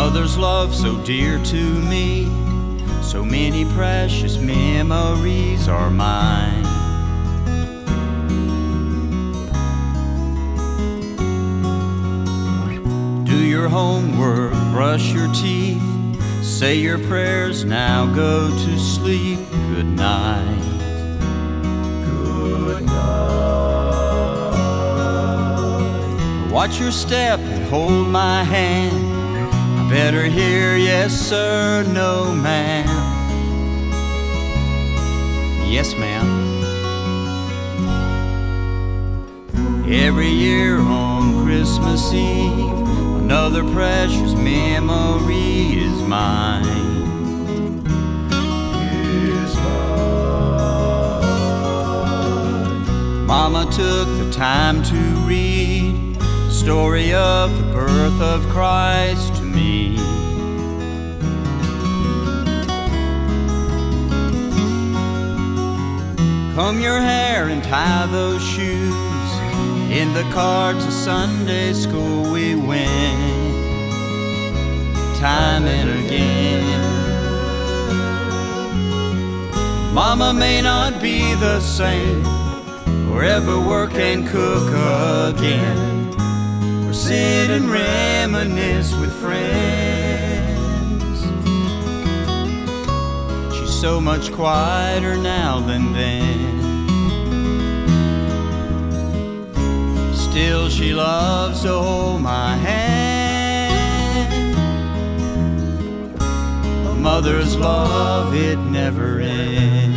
mother's love so dear to me, so many precious memories are mine. Do your homework, brush your teeth, say your prayers, now go to sleep. Good night. Good night. Watch your step and hold my hand. I better hear yes sir, no ma'am. Yes ma'am. Every year on Christmas Eve, another precious memory is mine. Mama took the time to read the story of the birth of Christ to me. Comb your hair and tie those shoes, in the car to Sunday school we went, time and again. Mama may not be the same, or ever work and cook again, or sit and reminisce with friends. She's so much quieter now than then. Still she loves to hold my hand. A mother's love, it never ends.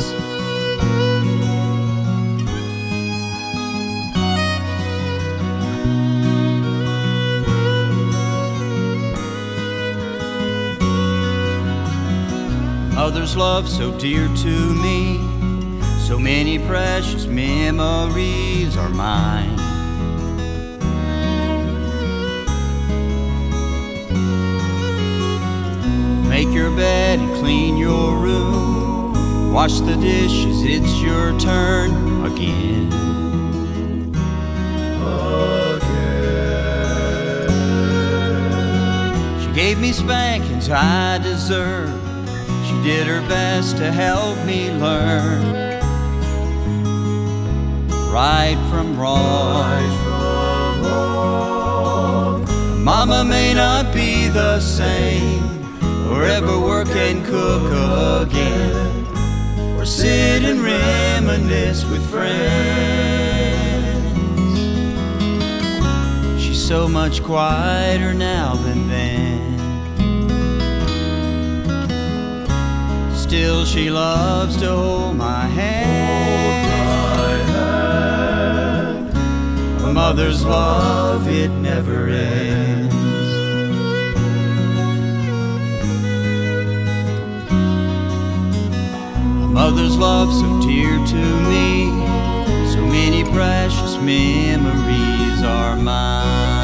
Mother's love so dear to me, so many precious memories are mine. Make your bed and clean your room, wash the dishes, it's your turn again. She gave me spankings I deserve. She did her best to help me learn right from wrong. Mama may not be the same, or ever work and cook again, or sit and reminisce with friends. She's so much quieter now than then. Still she loves to hold my hand. A mother's love, it never ends. A mother's love so dear to me, so many precious memories are mine.